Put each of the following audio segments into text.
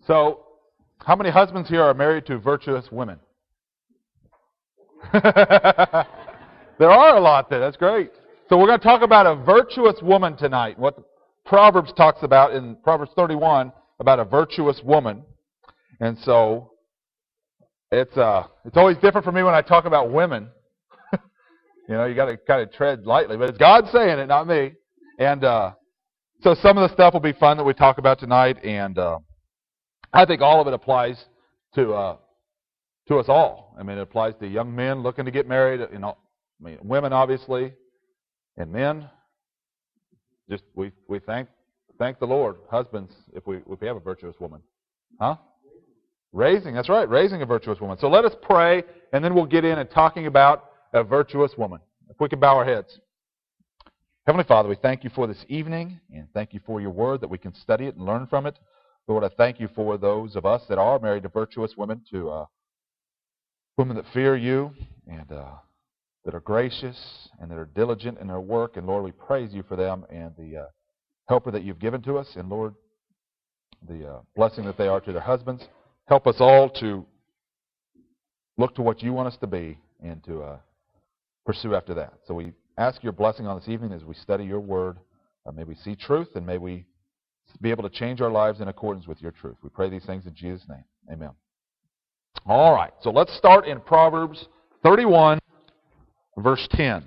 So, how many husbands here are married to virtuous women? There are a lot there. That's great. So we're going to talk about a virtuous woman tonight. What Proverbs talks about in Proverbs 31 about a virtuous woman. And so it's always different for me when I talk about women. You got to kind of tread lightly, but it's God saying it, not me. And so some of the stuff will be fun that we talk about tonight, and I think all of it applies to us all. I mean, it applies to young men looking to get married. Women obviously, and men. Just we thank the Lord, husbands, if we have a virtuous woman, huh? Raising, that's right, raising a virtuous woman. So let us pray, and then we'll get in and talking about a virtuous woman. If we can bow our heads. Heavenly Father, we thank you for this evening, and thank you for your word that we can study it and learn from it. Lord, I thank you for those of us that are married to virtuous women, to women that fear you, and that are gracious, and that are diligent in their work. And Lord, we praise you for them and the helper that you've given to us, and Lord, the blessing that they are to their husbands. Help us all to look to what you want us to be and to pursue after that. So we ask your blessing on this evening as we study your word. May we see truth, and may we be able to change our lives in accordance with your truth. We pray these things in Jesus' name. Amen. All right, so let's start in Proverbs 31, verse 10.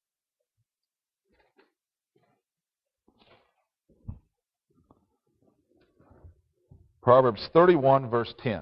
Proverbs 31, verse 10.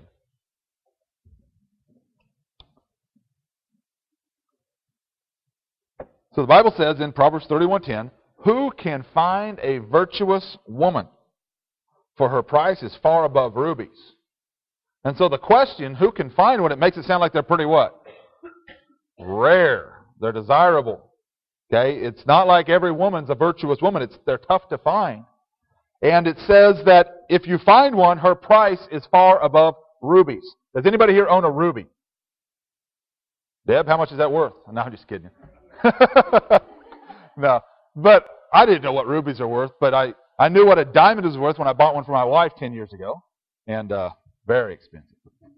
So the Bible says in Proverbs 31:10, "Who can find a virtuous woman? For her price is far above rubies." And so the question, who can find one, it makes it sound like they're pretty what? Rare. They're desirable. Okay? It's not like every woman's a virtuous woman. They're tough to find. And it says that if you find one, her price is far above rubies. Does anybody here own a ruby? Deb, how much is that worth? No, I'm just kidding you. No. But I didn't know what rubies are worth, but I knew what a diamond was worth when I bought one for my wife 10 years ago. And very expensive.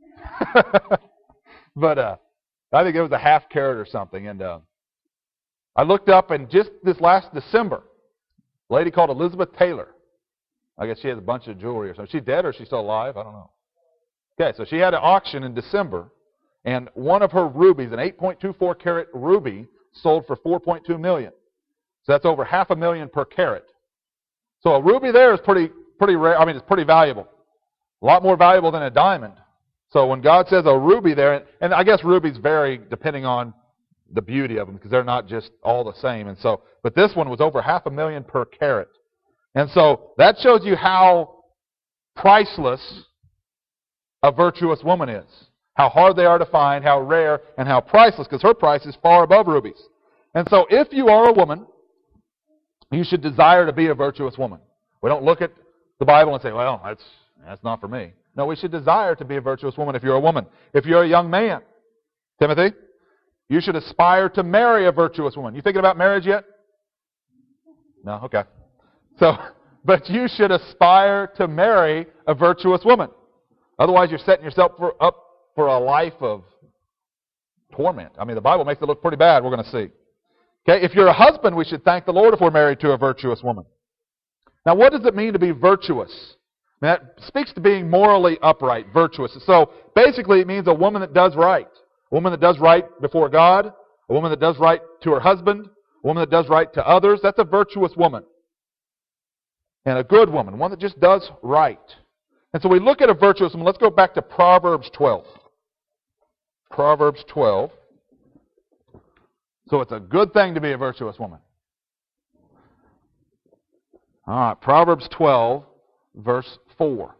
But I think it was a half carat or something. And I looked up, and just this last December, a lady called Elizabeth Taylor, I guess she has a bunch of jewelry or something. Is she dead or is she still alive? I don't know. Okay, so she had an auction in December, and one of her rubies, an 8.24 carat ruby, sold for $4.2 million. So that's over $500,000 per carat. So a ruby there is pretty rare. I mean, it's pretty valuable. A lot more valuable than a diamond. So when God says a ruby there, and I guess rubies vary depending on the beauty of them, because they're not just all the same. And so, but this one was over $500,000 per carat. And so that shows you how priceless a virtuous woman is. How hard they are to find, how rare, and how priceless, because her price is far above rubies. And so if you are a woman, you should desire to be a virtuous woman. We don't look at the Bible and say, well, that's not for me. No, we should desire to be a virtuous woman if you're a woman. If you're a young man, Timothy, you should aspire to marry a virtuous woman. You thinking about marriage yet? No? Okay. So, but you should aspire to marry a virtuous woman. Otherwise, you're setting yourself up for a life of torment. I mean, the Bible makes it look pretty bad, we're going to see. Okay, if you're a husband, we should thank the Lord if we're married to a virtuous woman. Now, what does it mean to be virtuous? I mean, that speaks to being morally upright, virtuous. So, basically, it means a woman that does right. A woman that does right before God. A woman that does right to her husband. A woman that does right to others. That's a virtuous woman. And a good woman, one that just does right. And so we look at a virtuous woman. Let's go back to Proverbs 12. Proverbs 12. So it's a good thing to be a virtuous woman. All right, Proverbs 12, verse 4.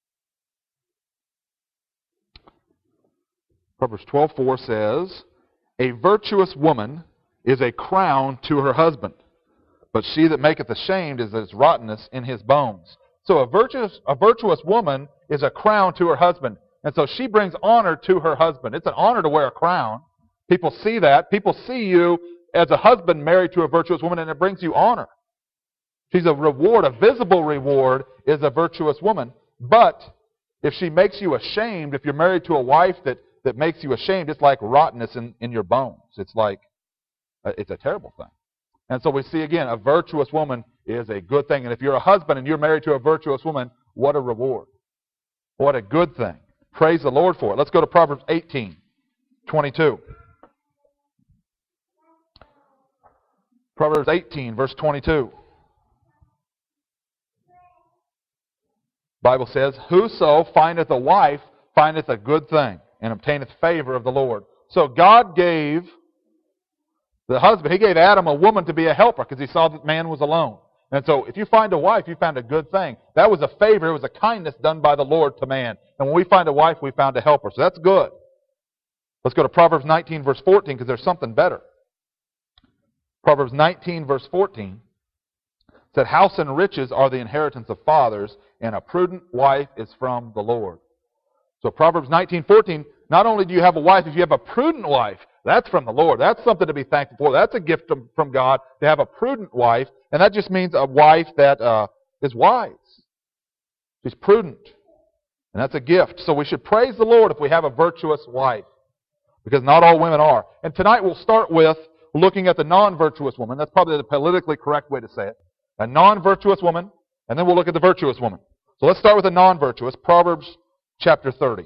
Proverbs 12:4 says, "A virtuous woman is a crown to her husband, but she that maketh ashamed is as rottenness in his bones." So a virtuous woman is a crown to her husband. And so she brings honor to her husband. It's an honor to wear a crown. People see that. People see you as a husband married to a virtuous woman, and it brings you honor. She's a reward, a visible reward is a virtuous woman. But if she makes you ashamed, if you're married to a wife that makes you ashamed, it's like rottenness in your bones. It's like, it's a terrible thing. And so we see again, a virtuous woman is a good thing. And if you're a husband and you're married to a virtuous woman, what a reward. What a good thing. Praise the Lord for it. Let's go to Proverbs 18:22. Proverbs 18, verse 22. Bible says, "Whoso findeth a wife findeth a good thing, and obtaineth favor of the Lord." So God gave the husband, He gave Adam a woman to be a helper because He saw that man was alone. And so if you find a wife, you found a good thing. That was a favor, it was a kindness done by the Lord to man. And when we find a wife, we found a helper. So that's good. Let's go to Proverbs 19, verse 14, because there's something better. Proverbs 19, verse 14 said, "House and riches are the inheritance of fathers, and a prudent wife is from the Lord." So Proverbs 19:14, not only do you have a wife, if you have a prudent wife, that's from the Lord. That's something to be thankful for. That's a gift from God to have a prudent wife. And that just means a wife that is wise. She's prudent. And that's a gift. So we should praise the Lord if we have a virtuous wife. Because not all women are. And tonight we'll start with looking at the non-virtuous woman. That's probably the politically correct way to say it. A non-virtuous woman. And then we'll look at the virtuous woman. So let's start with the non-virtuous. Proverbs chapter 30.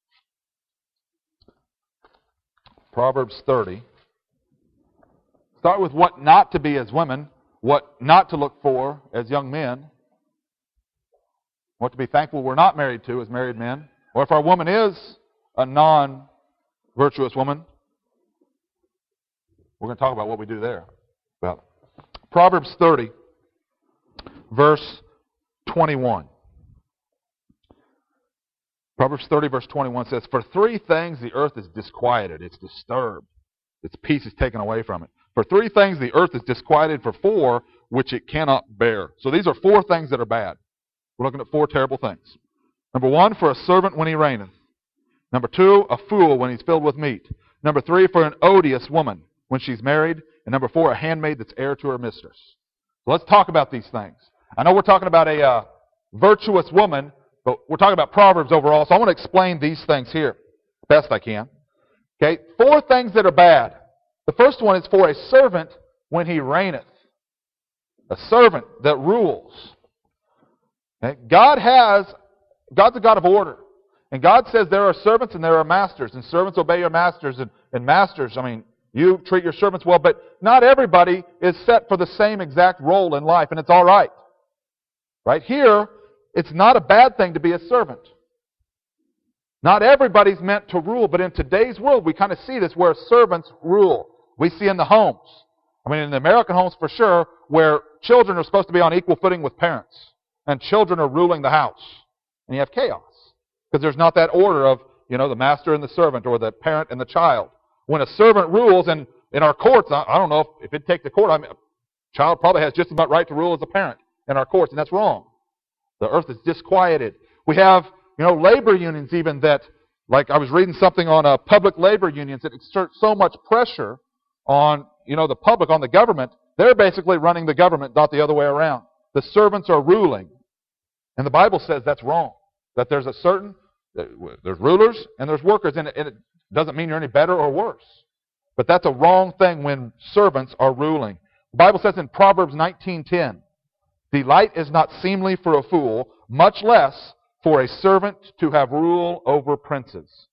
Proverbs 30. Start with what not to be as women, what not to look for as young men, what to be thankful we're not married to as married men, or if our woman is a non-virtuous woman, we're going to talk about what we do there. Well, Proverbs 30, verse 21. Proverbs 30, verse 21 says, "For three things the earth is disquieted," it's disturbed. Its peace is taken away from it. "For three things the earth is disquieted, for four which it cannot bear." So these are four things that are bad. We're looking at four terrible things. Number one, for a servant when he reigneth. Number two, a fool when he's filled with meat. Number three, for an odious woman when she's married. And number four, a handmaid that's heir to her mistress. So let's talk about these things. I know we're talking about a virtuous woman, but we're talking about Proverbs overall, so I want to explain these things here best I can. Okay, four things that are bad. The first one is for a servant when he reigneth. A servant that rules. Okay? God's a God of order. And God says there are servants and there are masters. And servants obey your masters. And masters, you treat your servants well. But not everybody is set for the same exact role in life. And it's all right. Right here, it's not a bad thing to be a servant. Not everybody's meant to rule, but in today's world, we kind of see this where servants rule. We see in the homes. In the American homes for sure, where children are supposed to be on equal footing with parents. And children are ruling the house. And you have chaos. Because there's not that order of, the master and the servant, or the parent and the child. When a servant rules, and in our courts, I don't know if it'd take the court, a child probably has just about right to rule as a parent in our courts, and that's wrong. The earth is disquieted. We have, labor unions even that, like I was reading something on public labor unions that exert so much pressure on, the public, on the government. They're basically running the government, not the other way around. The servants are ruling. And the Bible says that's wrong. That there's there's rulers and there's workers, and it doesn't mean you're any better or worse. But that's a wrong thing when servants are ruling. The Bible says in Proverbs 19:10, "Delight is not seemly for a fool, much less for a servant to have rule over princes."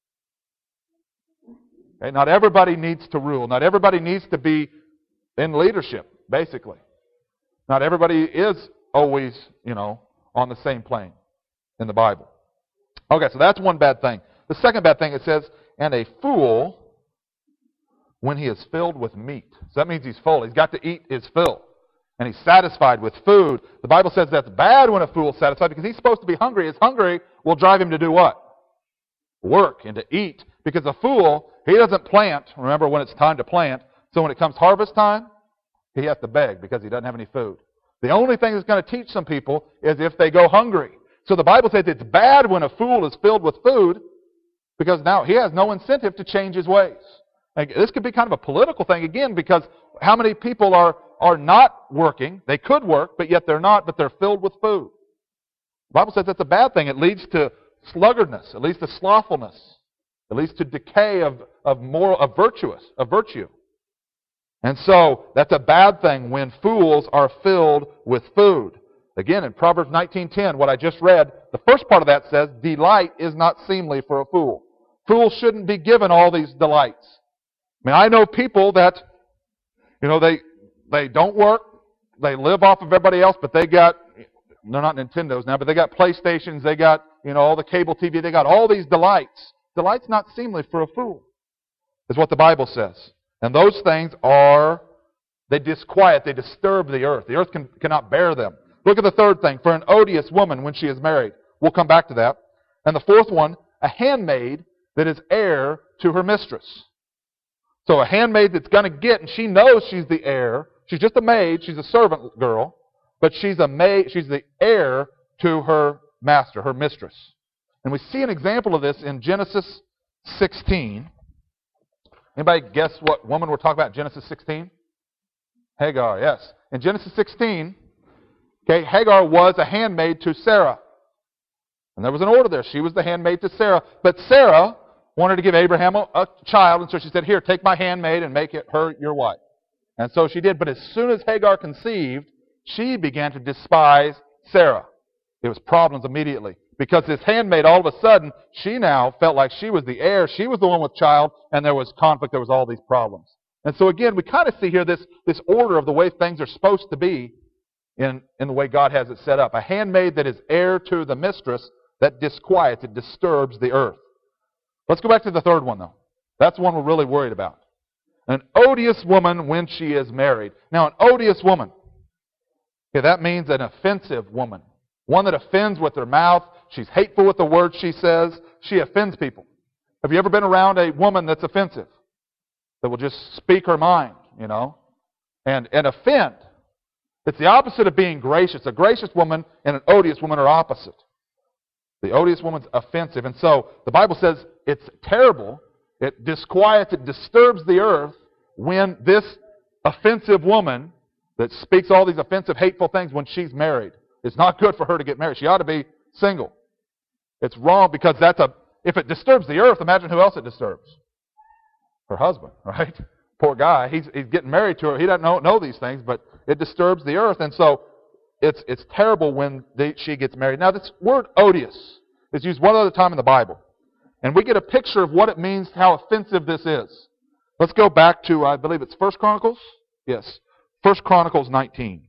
Okay, not everybody needs to rule. Not everybody needs to be in leadership, basically. Not everybody is always, on the same plane in the Bible. Okay, so that's one bad thing. The second bad thing, it says, "And a fool when he is filled with meat." So that means he's full. He's got to eat his fill. And he's satisfied with food. The Bible says that's bad when a fool's satisfied because he's supposed to be hungry. His hungry will drive him to do what? Work and to eat. Because a fool, he doesn't plant, remember, when it's time to plant. So when it comes harvest time, he has to beg because he doesn't have any food. The only thing that's going to teach some people is if they go hungry. So the Bible says it's bad when a fool is filled with food because now he has no incentive to change his ways. This could be kind of a political thing again, because how many people are not working? They could work, but yet they're not, but they're filled with food. The Bible says that's a bad thing. It leads to sluggardness. It leads to slothfulness. It leads to decay of virtue. And so that's a bad thing when fools are filled with food. Again, in Proverbs 19:10, what I just read, the first part of that says, delight is not seemly for a fool. Fools shouldn't be given all these delights. I mean, I know people that, they don't work, they live off of everybody else, but they're not Nintendos now, but they got PlayStations, they got, all the cable TV, they got all these delights. Delight's not seemly for a fool, is what the Bible says. And those things they disquiet, they disturb the earth. The earth cannot bear them. Look at the third thing, for an odious woman when she is married. We'll come back to that. And the fourth one, a handmaid that is heir to her mistress. So a handmaid that's going to get, and she knows she's the heir. She's just a maid, she's a servant girl, but she's the heir to her master, her mistress. And we see an example of this in Genesis 16. Anybody guess what woman we're talking about in Genesis 16? Hagar, yes. In Genesis 16, Hagar was a handmaid to Sarah. And there was an order there. She was the handmaid to Sarah. But Sarah wanted to give Abraham a child, and so she said, here, take my handmaid and make her your wife. And so she did. But as soon as Hagar conceived, she began to despise Sarah. It was problems immediately. Because this handmaid, all of a sudden, she now felt like she was the heir. She was the one with child, and there was conflict. There was all these problems. And so again, we kind of see here this order of the way things are supposed to be in the way God has it set up. A handmaid that is heir to the mistress, that disquiets, it disturbs the earth. Let's go back to the third one, though. That's the one we're really worried about. An odious woman when she is married. Now, an odious woman, that means an offensive woman. One that offends with her mouth. She's hateful with the words she says. She offends people. Have you ever been around a woman that's offensive? That will just speak her mind, and offend. It's the opposite of being gracious. A gracious woman and an odious woman are opposite. The odious woman's offensive. And so the Bible says it's terrible. It disquiets, it disturbs the earth when this offensive woman that speaks all these offensive, hateful things when she's married. It's not good for her to get married. She ought to be single. It's wrong because if it disturbs the earth, imagine who else it disturbs. Her husband, right? Poor guy. He's getting married to her. He doesn't know these things, but it disturbs the earth. And so it's terrible when she gets married. Now, this word odious is used one other time in the Bible. And we get a picture of what it means, how offensive this is. Let's go back to, I believe it's 1 Chronicles? Yes. 1 Chronicles 19.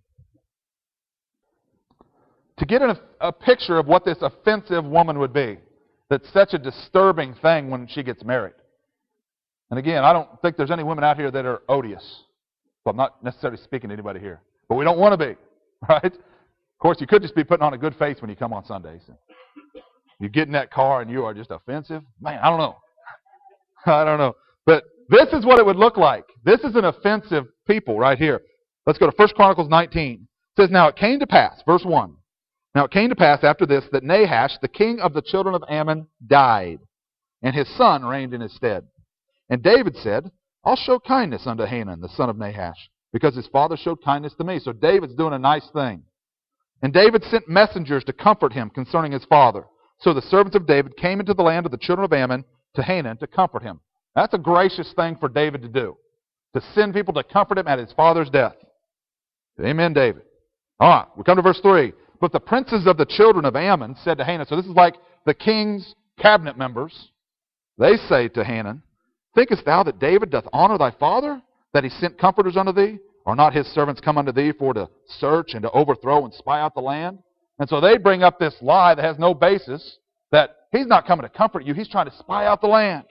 To get a picture of what this offensive woman would be. That's such a disturbing thing when she gets married. And again, I don't think there's any women out here that are odious. Well, I'm not necessarily speaking to anybody here. But we don't want to be. Right? Of course, you could just be putting on a good face when you come on Sundays. You get in that car and you are just offensive. Man, I don't know. I don't know. But this is what it would look like. This is an offensive people right here. Let's go to 1 Chronicles 19. It says, now it came to pass, verse 1. Now it came to pass after this that Nahash, the king of the children of Ammon, died, and his son reigned in his stead. And David said, I'll show kindness unto Hanun, the son of Nahash, because his father showed kindness to me. So David's doing a nice thing. And David sent messengers to comfort him concerning his father. So the servants of David came into the land of the children of Ammon to Hanun to comfort him. That's a gracious thing for David to do, to send people to comfort him at his father's death. Amen, David. All right, we come to verse 3. But the princes of the children of Ammon said to Hanun, so this is like the king's cabinet members. They say to Hanun, thinkest thou that David doth honor thy father, that he sent comforters unto thee? Are not his servants come unto thee for to search and to overthrow and spy out the land? And so they bring up this lie that has no basis, that he's not coming to comfort you, he's trying to spy out the land.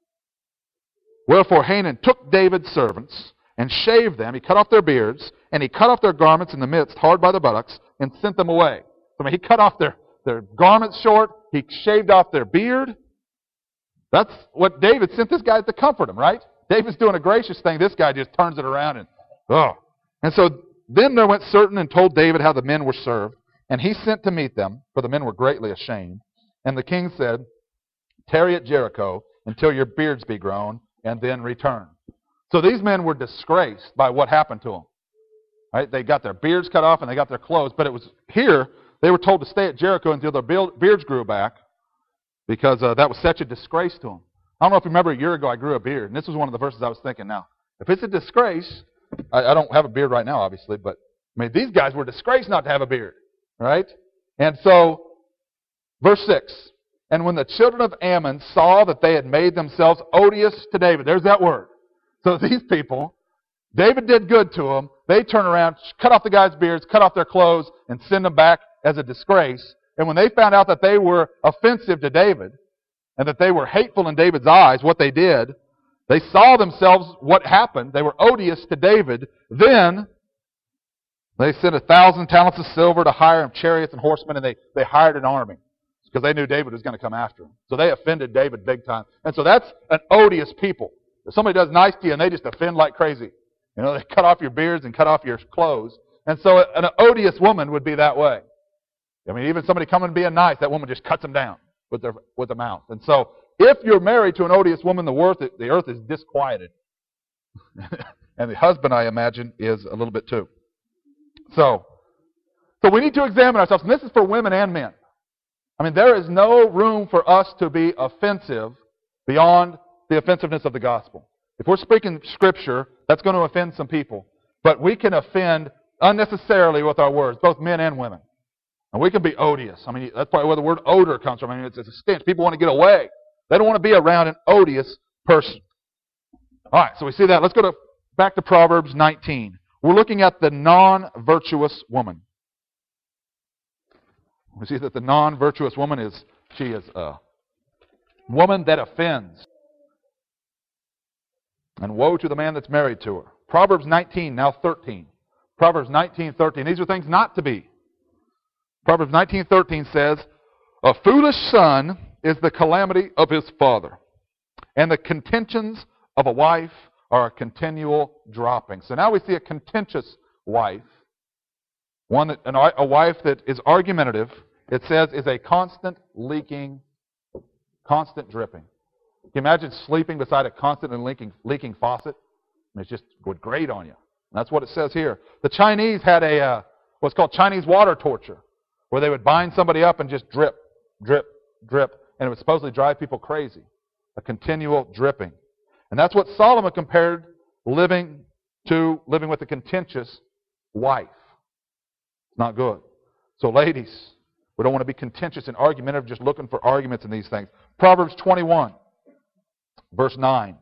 Wherefore Hanun took David's servants and shaved them. He cut off their beards, and he cut off their garments in the midst, hard by the buttocks, and sent them away. I mean, he cut off their garments short, he shaved off their beard. That's what David sent this guy to comfort him, right? David's doing a gracious thing. This guy just turns it around and, oh. And so then there went certain and told David how the men were served. And he sent to meet them, for the men were greatly ashamed. And the king said, tarry at Jericho until your beards be grown, and then return. So these men were disgraced by what happened to them. Right? They got their beards cut off and they got their clothes. But it was here, they were told to stay at Jericho until their beards grew back. because that was such a disgrace to him. I don't know if you remember a year ago I grew a beard, and this was one of the verses I was thinking now. If it's a disgrace, I don't have a beard right now, obviously, but I mean, these guys were disgraced not to have a beard, right? And so, verse 6, and when the children of Ammon saw that they had made themselves odious to David, there's that word. So these people, David did good to them. They turn around, cut off the guys' beards, cut off their clothes, and send them back as a disgrace. And when they found out that they were offensive to David, and that they were hateful in David's eyes, what they did, they saw themselves what happened. They were odious to David. Then they sent 1,000 talents of silver to hire him chariots and horsemen, and they hired an army because they knew David was going to come after him. So they offended David big time. And so that's an odious people. If somebody does nice to you and they just offend like crazy, you know, they cut off your beards and cut off your clothes. And so an odious woman would be that way. I mean, even somebody coming being nice, that woman just cuts them down with the mouth. And so if you're married to an odious woman, the earth is disquieted. And the husband, I imagine, is a little bit too. So we need to examine ourselves. And this is for women and men. I mean, there is no room for us to be offensive beyond the offensiveness of the gospel. If we're speaking Scripture, that's going to offend some people. But we can offend unnecessarily with our words, both men and women. And we can be odious. I mean, that's probably where the word odor comes from. I mean, it's a stench. People want to get away. They don't want to be around an odious person. All right, so we see that. Let's go back to Proverbs 19. We're looking at the non-virtuous woman. We see that the non-virtuous woman she is a woman that offends. And woe to the man that's married to her. Proverbs 19, now 13. Proverbs 19:13. These are things not to be. Proverbs 19:13 says, a foolish son is the calamity of his father, and the contentions of a wife are a continual dropping. So now we see a contentious wife, a wife that is argumentative. It says is a constant leaking, constant dripping. Can you imagine sleeping beside a constantly leaking faucet? I mean, it just would grate on you. And that's what it says here. The Chinese had what's called Chinese water torture, where they would bind somebody up and just drip, drip, drip, and it would supposedly drive people crazy. A continual dripping. And that's what Solomon compared living with a contentious wife. It's not good. So ladies, we don't want to be contentious and argumentative, just looking for arguments in these things. Proverbs 21, verse 9.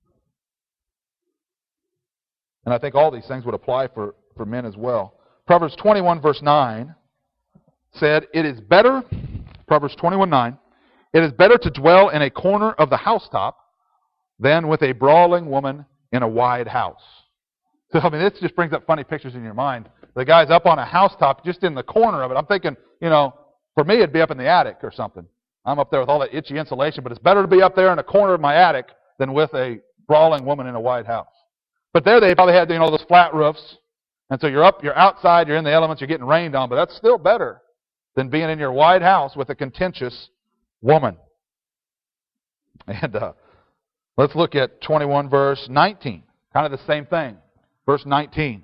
And I think all these things would apply for men as well. Proverbs 21, verse 9 said, it is better, Proverbs 21:9, it is better to dwell in a corner of the housetop than with a brawling woman in a wide house. So, I mean, this just brings up funny pictures in your mind. The guy's up on a housetop, just in the corner of it. I'm thinking, for me, it'd be up in the attic or something. I'm up there with all that itchy insulation, but it's better to be up there in a corner of my attic than with a brawling woman in a wide house. But there they probably had, those flat roofs. And so you're outside, you're in the elements, you're getting rained on, but that's still better than being in your wide house with a contentious woman. And let's look at 21 verse 19. Kind of the same thing. Verse 19.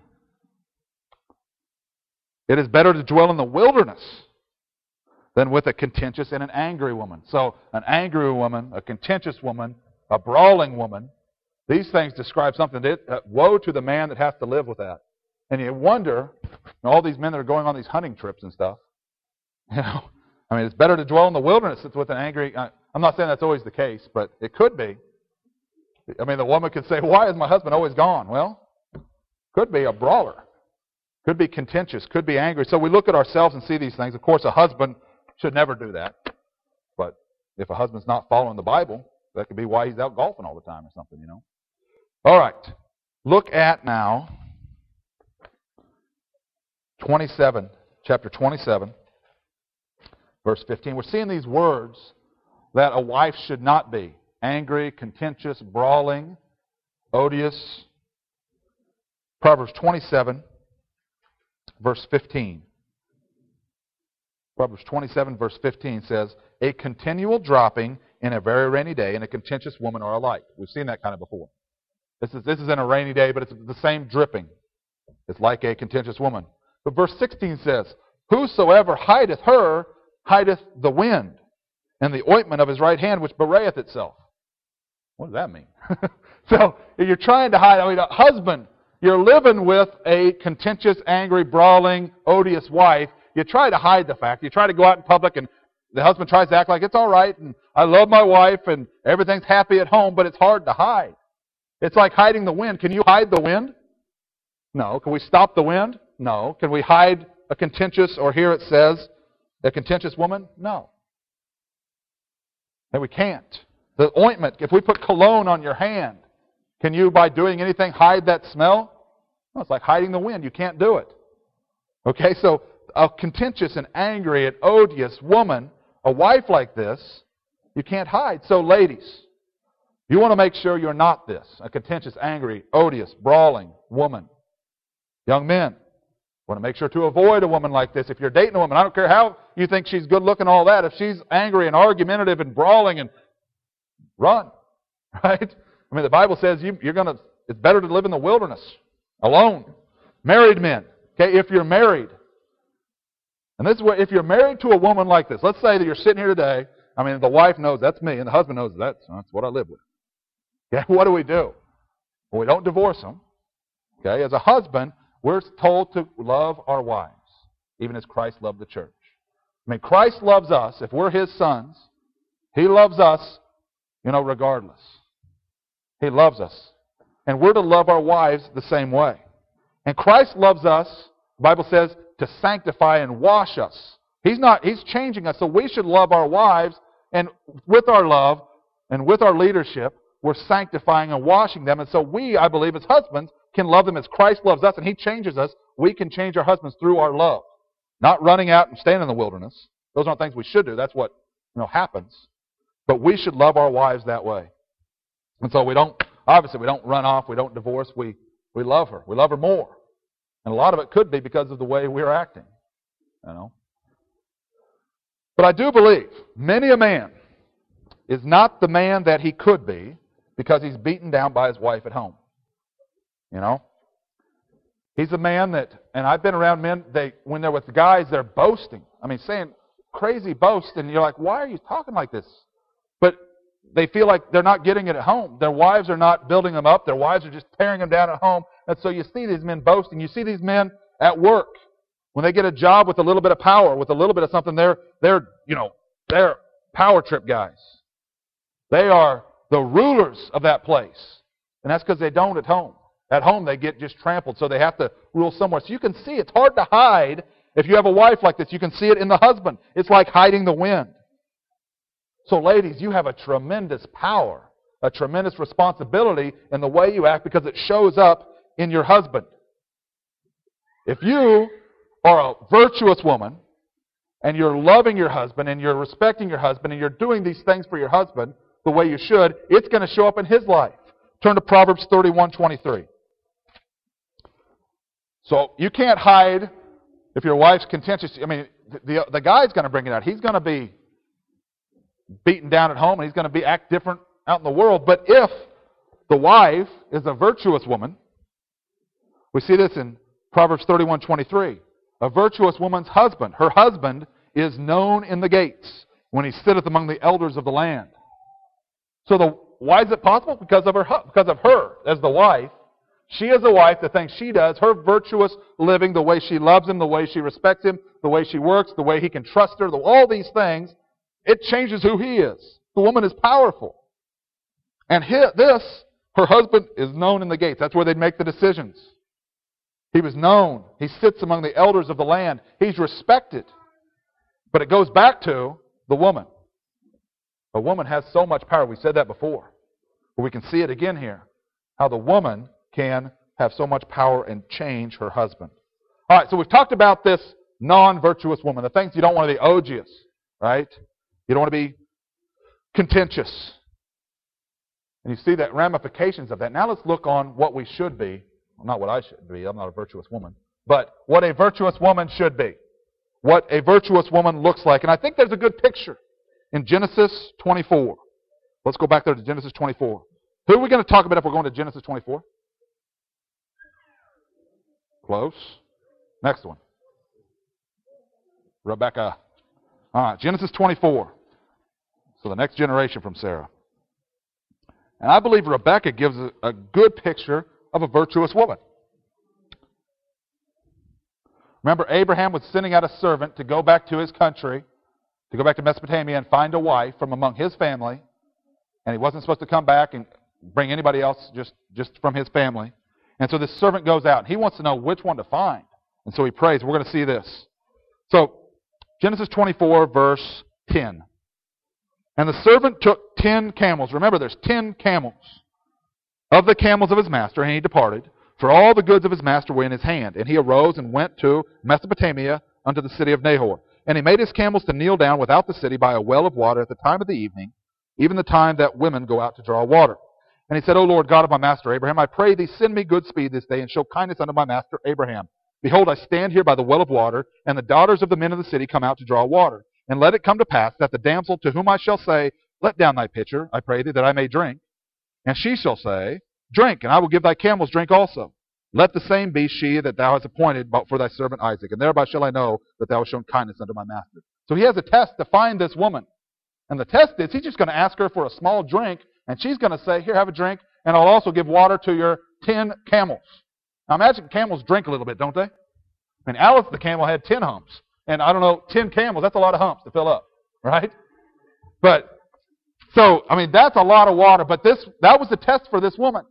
It is better to dwell in the wilderness than with a contentious and an angry woman. So an angry woman, a contentious woman, a brawling woman, these things describe something that, woe to the man that has to live with that. And you wonder, all these men that are going on these hunting trips and stuff, it's better to dwell in the wilderness than with an angry... I'm not saying that's always the case, but it could be. I mean, the woman could say, why is my husband always gone? Well, could be a brawler. Could be contentious. Could be angry. So we look at ourselves and see these things. Of course, a husband should never do that. But if a husband's not following the Bible, that could be why he's out golfing all the time or something, All right. Look at now 27, chapter 27, verse 15. We're seeing these words that a wife should not be. Angry, contentious, brawling, odious. Proverbs 27, verse 15. Proverbs 27, verse 15 says, a continual dropping in a very rainy day and a contentious woman are alike. We've seen that kind of before. This is in a rainy day, but it's the same dripping. It's like a contentious woman. But verse 16 says, whosoever hideth her, hideth the wind. and the ointment of his right hand which bewrayeth itself. What does that mean? So, if you're trying to hide, a husband, you're living with a contentious, angry, brawling, odious wife. You try to hide the fact. You try to go out in public, and the husband tries to act like it's all right, and I love my wife, and everything's happy at home, but it's hard to hide. It's like hiding the wind. Can you hide the wind? No. Can we stop the wind? No. Can we hide a contentious, or here it says, a contentious woman? No. And we can't. The ointment, if we put cologne on your hand, can you, by doing anything, hide that smell? No, it's like hiding the wind. You can't do it. Okay, so a contentious and angry and odious woman, a wife like this, you can't hide. So ladies, you want to make sure you're not this, a contentious, angry, odious, brawling woman. Young men, want to make sure to avoid a woman like this. If you're dating a woman, I don't care how you think she's good looking, all that. If she's angry and argumentative and brawling, and run, right? I mean, the Bible says it's better to live in the wilderness alone. Married men, okay, if you're married, and this is what, if you're married to a woman like this, let's say that you're sitting here today, I mean, the wife knows that's me, and the husband knows that's what I live with. Okay, what do? Well, we don't divorce them. Okay, as a husband, we're told to love our wives, even as Christ loved the church. I mean, Christ loves us. If we're His sons, He loves us, regardless. He loves us. And we're to love our wives the same way. And Christ loves us, the Bible says, to sanctify and wash us. He's changing us, so we should love our wives, and with our love and with our leadership, we're sanctifying and washing them. And so we, I believe, as husbands, can love them as Christ loves us, and He changes us. We can change our husbands through our love. Not running out and staying in the wilderness. Those aren't things we should do. That's what happens. But we should love our wives that way. And so we don't run off, we don't divorce, we love her. We love her more. And a lot of it could be because of the way we're acting. But I do believe many a man is not the man that he could be because he's beaten down by his wife at home. He's a man that, and I've been around men, when they're with guys, they're boasting. I mean, saying crazy boast, and you're like, why are you talking like this? But they feel like they're not getting it at home. Their wives are not building them up. Their wives are just tearing them down at home. And so you see these men boasting. You see these men at work. When they get a job with a little bit of power, with a little bit of something, they're power trip guys. They are the rulers of that place. And that's because they don't at home. At home, they get just trampled, so they have to rule somewhere. So you can see it's hard to hide. If you have a wife like this, you can see it in the husband. It's like hiding the wind. So ladies, you have a tremendous power, a tremendous responsibility in the way you act because it shows up in your husband. If you are a virtuous woman and you're loving your husband and you're respecting your husband and you're doing these things for your husband the way you should, it's going to show up in his life. Turn to Proverbs 31:23. So you can't hide if your wife's contentious. I mean, the guy's going to bring it out. He's going to be beaten down at home and he's going to act different out in the world. But if the wife is a virtuous woman, we see this in Proverbs 31:23. A virtuous woman's husband, her husband, is known in the gates when he sitteth among the elders of the land. So why is it possible? Because of her as the wife. She is a wife, the things she does, her virtuous living, the way she loves him, the way she respects him, the way she works, the way he can trust her, all these things, it changes who he is. The woman is powerful. And her husband is known in the gates. That's where they'd make the decisions. He was known. He sits among the elders of the land. He's respected. But it goes back to the woman. A woman has so much power. We said that before. But we can see it again here. How the woman can have so much power and change her husband. All right, so we've talked about this non-virtuous woman. The things you don't want to be odious, right? You don't want to be contentious. And you see that ramifications of that. Now let's look on what we should be. Well, not what I should be. I'm not a virtuous woman. But what a virtuous woman should be. What a virtuous woman looks like. And I think there's a good picture in Genesis 24. Let's go back there to Genesis 24. Who are we going to talk about if we're going to Genesis 24? Close. Next one. Rebecca. All right, Genesis 24. So the next generation from Sarah. And I believe Rebekah gives a good picture of a virtuous woman. Remember, Abraham was sending out a servant to go back to his country, to go back to Mesopotamia and find a wife from among his family. And he wasn't supposed to come back and bring anybody else just from his family. And so this servant goes out, and he wants to know which one to find. And so he prays. We're going to see this. So, Genesis 24, verse 10. And the servant took 10 camels. Remember, there's 10 camels of the camels of his master, and he departed. For all the goods of his master were in his hand. And he arose and went to Mesopotamia unto the city of Nahor. And he made his camels to kneel down without the city by a well of water at the time of the evening, even the time that women go out to draw water. And he said, O Lord God of my master Abraham, I pray thee, send me good speed this day, and show kindness unto my master Abraham. Behold, I stand here by the well of water, and the daughters of the men of the city come out to draw water. And let it come to pass that the damsel to whom I shall say, Let down thy pitcher, I pray thee, that I may drink. And she shall say, Drink, and I will give thy camels drink also. Let the same be she that thou hast appointed for thy servant Isaac, and thereby shall I know that thou hast shown kindness unto my master. So he has a test to find this woman. And the test is, he's just going to ask her for a small drink, and she's going to say, Here, have a drink, and I'll also give water to your 10 camels. Now imagine camels drink a little bit, don't they? I mean, Alice the camel had 10 humps. And I don't know, 10 camels, that's a lot of humps to fill up, right? But, so, I mean, that's a lot of water. But that was the test for this woman.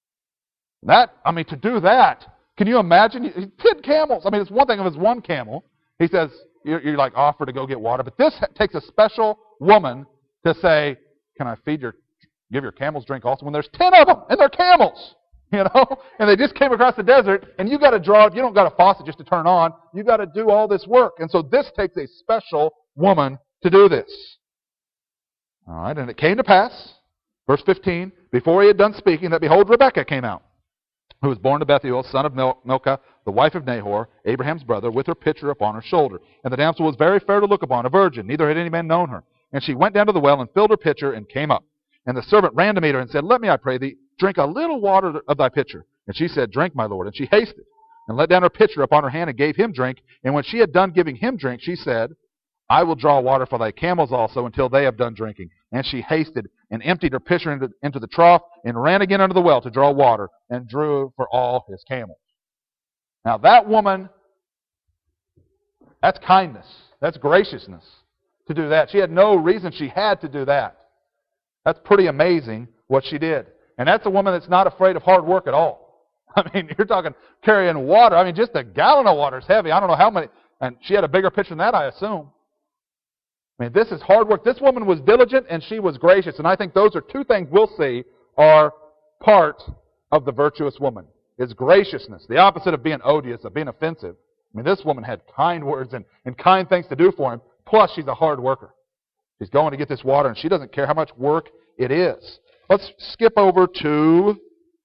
To do that, can you imagine? 10 camels. I mean, it's one thing if it's one camel. He says, you're like offer to go get water. But this takes a special woman to say, Can I give your camels drink also? When there's 10 of them, and they're camels. And they just came across the desert, and you got to draw it. You don't got a faucet just to turn on. You got to do all this work. And so this takes a special woman to do this. All right, and it came to pass, verse 15, before he had done speaking, that behold, Rebekah came out, who was born to Bethuel, son of Milcah, the wife of Nahor, Abraham's brother, with her pitcher upon her shoulder. And the damsel was very fair to look upon, a virgin, neither had any man known her. And she went down to the well and filled her pitcher and came up. And the servant ran to meet her and said, Let me, I pray thee, drink a little water of thy pitcher. And she said, Drink, my lord. And she hasted, and let down her pitcher upon her hand, and gave him drink. And when she had done giving him drink, she said, I will draw water for thy camels also, until they have done drinking. And she hasted, and emptied her pitcher into the trough, and ran again under the well to draw water, and drew for all his camels. Now that woman, that's kindness. That's graciousness to do that. She had no reason she had to do that. That's pretty amazing what she did. And that's a woman that's not afraid of hard work at all. I mean, you're talking carrying water. I mean, just a gallon of water is heavy. I don't know how many. And she had a bigger pitcher than that, I assume. I mean, this is hard work. This woman was diligent and she was gracious. And I think those are two things we'll see are part of the virtuous woman. Is graciousness, the opposite of being odious, of being offensive. I mean, this woman had kind words and kind things to do for him. Plus, she's a hard worker. She's going to get this water, and she doesn't care how much work it is. Let's skip over to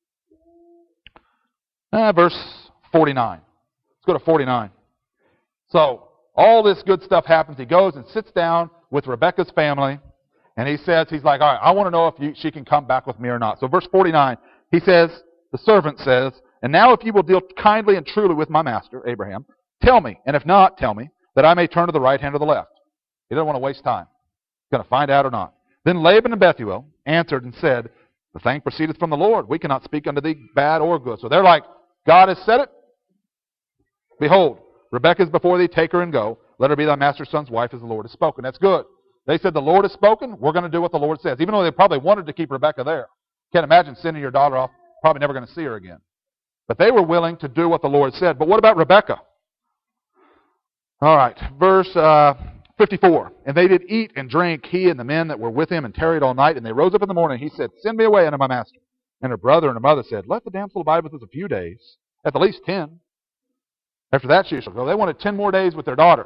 verse 49. Let's go to 49. So, all this good stuff happens. He goes and sits down with Rebekah's family, and he's like, all right, I want to know if she can come back with me or not. So, verse 49, he says, the servant says, And now if you will deal kindly and truly with my master, Abraham, tell me, and if not, tell me, that I may turn to the right hand or the left. He doesn't want to waste time. Going to find out or not. Then Laban and Bethuel answered and said, The thing proceedeth from the Lord. We cannot speak unto thee bad or good. So they're like, God has said it. Behold, Rebekah is before thee. Take her and go. Let her be thy master's son's wife as the Lord has spoken. That's good. They said the Lord has spoken. We're going to do what the Lord says. Even though they probably wanted to keep Rebekah there. Can't imagine sending your daughter off. Probably never going to see her again. But they were willing to do what the Lord said. But what about Rebekah? All right, verse 54. And they did eat and drink, he and the men that were with him, and tarried all night. And they rose up in the morning. He said, Send me away unto my master. And her brother and her mother said, Let the damsel abide with us a few days, at the least 10. After that she shall go. They wanted 10 more days with their daughter.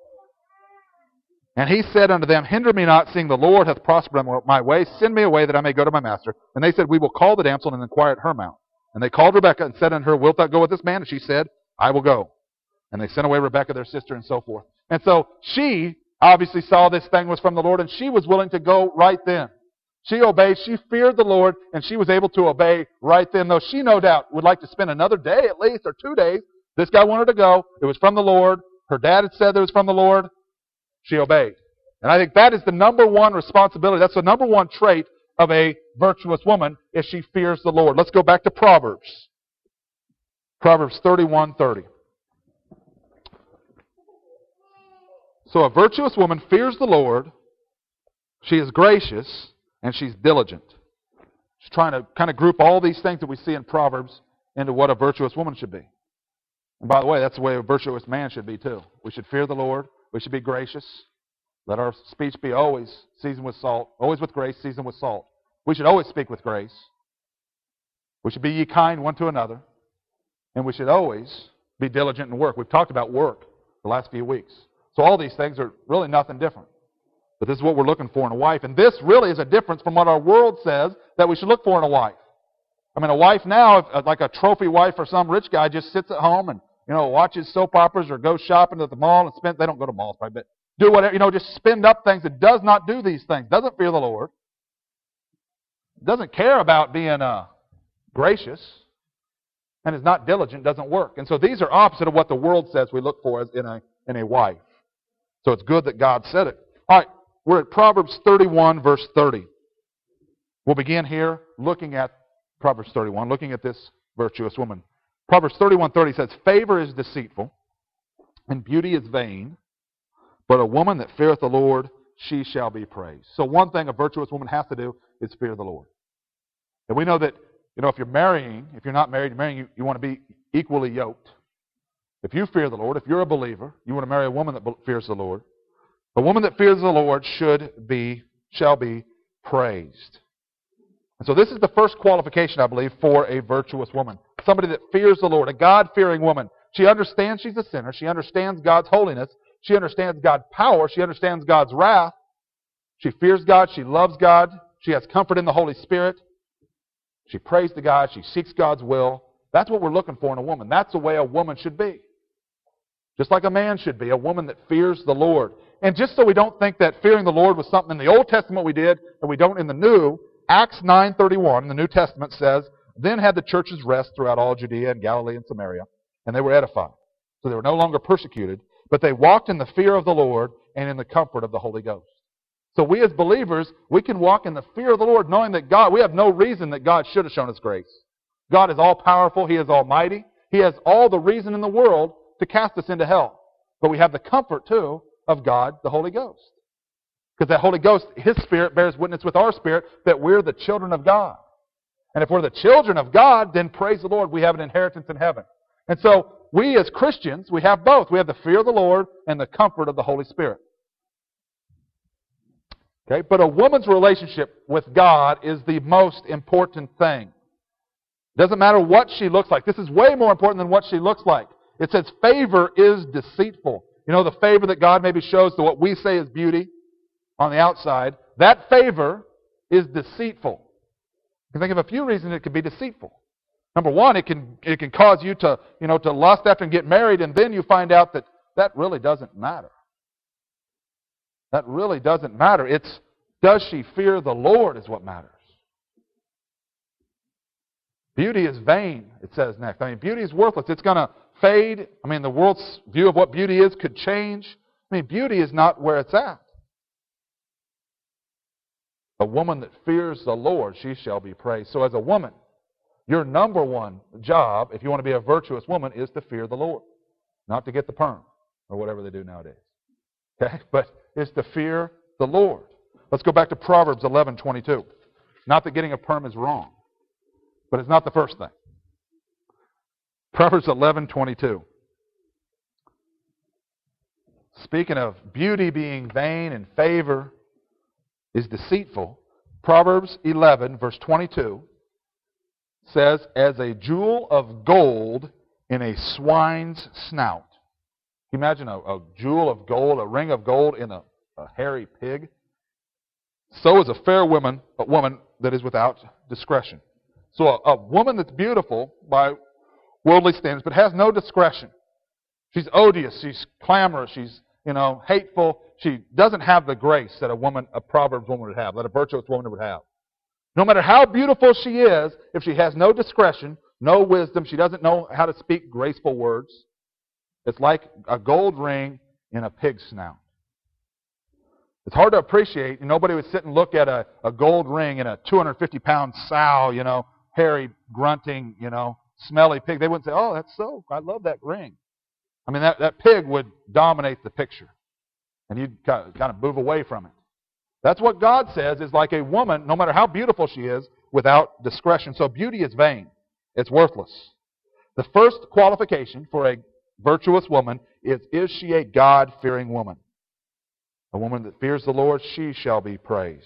And he said unto them, Hinder me not, seeing the Lord hath prospered my way. Send me away that I may go to my master. And they said, We will call the damsel and inquire at her mouth. And they called Rebekah and said unto her, Wilt thou go with this man? And she said, I will go. And they sent away Rebekah their sister and so forth. And so she obviously saw this thing was from the Lord, and she was willing to go right then. She obeyed. She feared the Lord, and she was able to obey right then, though she no doubt would like to spend another day at least, or 2 days. This guy wanted to go. It was from the Lord. Her dad had said it was from the Lord. She obeyed. And I think that is the number one responsibility. That's the number one trait of a virtuous woman, is she fears the Lord. Let's go back to Proverbs. Proverbs 31:30. So a virtuous woman fears the Lord, she is gracious, and she's diligent. She's trying to kind of group all these things that we see in Proverbs into what a virtuous woman should be. And by the way, that's the way a virtuous man should be too. We should fear the Lord. We should be gracious. Let our speech be always seasoned with salt, always with grace, seasoned with salt. We should always speak with grace. We should be ye kind one to another. And we should always be diligent in work. We've talked about work the last few weeks. So all these things are really nothing different. But this is what we're looking for in a wife. And this really is a difference from what our world says that we should look for in a wife. I mean, a wife now, like a trophy wife or some rich guy, just sits at home and, watches soap operas or goes shopping at the mall and spend, they don't go to malls probably, but do whatever, just spend up things. That does not do these things. Doesn't fear the Lord. Doesn't care about being gracious. And is not diligent, doesn't work. And so these are opposite of what the world says we look for as in a wife. So it's good that God said it. All right, we're at Proverbs 31, verse 30. We'll begin here looking at Proverbs 31, looking at this virtuous woman. Proverbs 31:30 says, "Favor is deceitful, and beauty is vain, but a woman that feareth the Lord, she shall be praised." So one thing a virtuous woman has to do is fear the Lord. And we know that, if you're marrying, if you're not married, you're marrying, you want to be equally yoked. If you fear the Lord, if you're a believer, you want to marry a woman that fears the Lord. A woman that fears the Lord shall be praised. And so this is the first qualification, I believe, for a virtuous woman. Somebody that fears the Lord, a God-fearing woman. She understands she's a sinner. She understands God's holiness. She understands God's power. She understands God's wrath. She fears God. She loves God. She has comfort in the Holy Spirit. She prays to God. She seeks God's will. That's what we're looking for in a woman. That's the way a woman should be. Just like a man should be, a woman that fears the Lord. And just so we don't think that fearing the Lord was something in the Old Testament we did and we don't in the New, Acts 9:31, the New Testament says, "Then had the churches rest throughout all Judea and Galilee and Samaria, and they were edified." So they were no longer persecuted, but they walked in the fear of the Lord and in the comfort of the Holy Ghost. So we as believers, we can walk in the fear of the Lord, knowing that we have no reason that God should have shown us grace. God is all-powerful. He is almighty. He has all the reason in the world to cast us into hell. But we have the comfort, too, of God, the Holy Ghost. Because that Holy Ghost, His Spirit bears witness with our spirit that we're the children of God. And if we're the children of God, then praise the Lord, we have an inheritance in heaven. And so we as Christians, we have both. We have the fear of the Lord and the comfort of the Holy Spirit. Okay, but a woman's relationship with God is the most important thing. Doesn't matter what she looks like. This is way more important than what she looks like. It says favor is deceitful. The favor that God maybe shows to what we say is beauty on the outside, that favor is deceitful. You can think of a few reasons it could be deceitful. Number one, it can cause you to lust after and get married, and then you find out that really doesn't matter. That really doesn't matter. It's, does she fear the Lord is what matters. Beauty is vain, it says next. Beauty is worthless. It's going to fade. The world's view of what beauty is could change. Beauty is not where it's at. A woman that fears the Lord, she shall be praised. So as a woman, your number one job, if you want to be a virtuous woman, is to fear the Lord. Not to get the perm, or whatever they do nowadays. Okay? But it's to fear the Lord. Let's go back to Proverbs 11:22. Not that getting a perm is wrong, but it's not the first thing. Proverbs 11:22. Speaking of beauty being vain and favor is deceitful, Proverbs 11, verse 22 says, "As a jewel of gold in a swine's snout." Can you imagine a jewel of gold, a ring of gold in a hairy pig? So is a fair woman, a woman that is without discretion. So a woman that's beautiful by worldly standards, but has no discretion. She's odious, she's clamorous, she's hateful. She doesn't have the grace that a Proverbs woman would have, that a virtuous woman would have. No matter how beautiful she is, if she has no discretion, no wisdom, she doesn't know how to speak graceful words, it's like a gold ring in a pig's snout. It's hard to appreciate. Nobody would sit and look at a gold ring and a 250-pound sow, hairy, grunting, smelly pig. They wouldn't say, oh, that's so, I love that ring. I mean, that pig would dominate the picture. And you'd kind of move away from it. That's what God says is like a woman, no matter how beautiful she is, without discretion. So beauty is vain. It's worthless. The first qualification for a virtuous woman is she a God-fearing woman? A woman that fears the Lord, she shall be praised.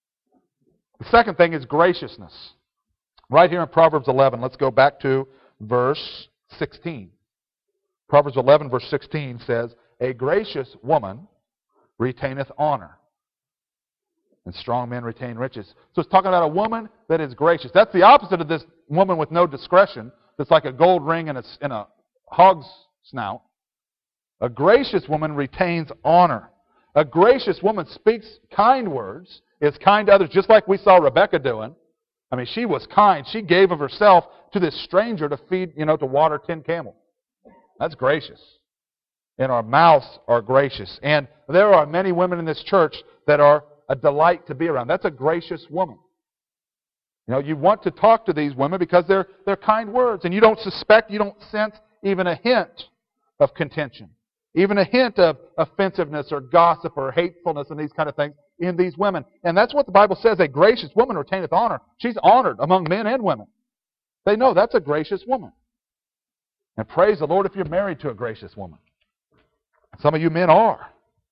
The second thing is graciousness. Right here in Proverbs 11, let's go back to verse 16. Proverbs 11, verse 16 says, a gracious woman retaineth honor, and strong men retain riches. So it's talking about a woman that is gracious. That's the opposite of this woman with no discretion that's like a gold ring in a hog's snout. A gracious woman retains honor. A gracious woman speaks kind words, is kind to others, just like we saw Rebecca doing. I mean, she was kind. She gave of herself to this stranger to feed, to water 10 camels. That's gracious. And our mouths are gracious. And there are many women in this church that are a delight to be around. That's a gracious woman. You want to talk to these women because they're kind words. And you don't suspect, you don't sense even a hint of contention. Even a hint of offensiveness or gossip or hatefulness and these kind of things in these women. And that's what the Bible says. A gracious woman retaineth honor. She's honored among men and women. They know that's a gracious woman. And praise the Lord if you're married to a gracious woman. Some of you men are.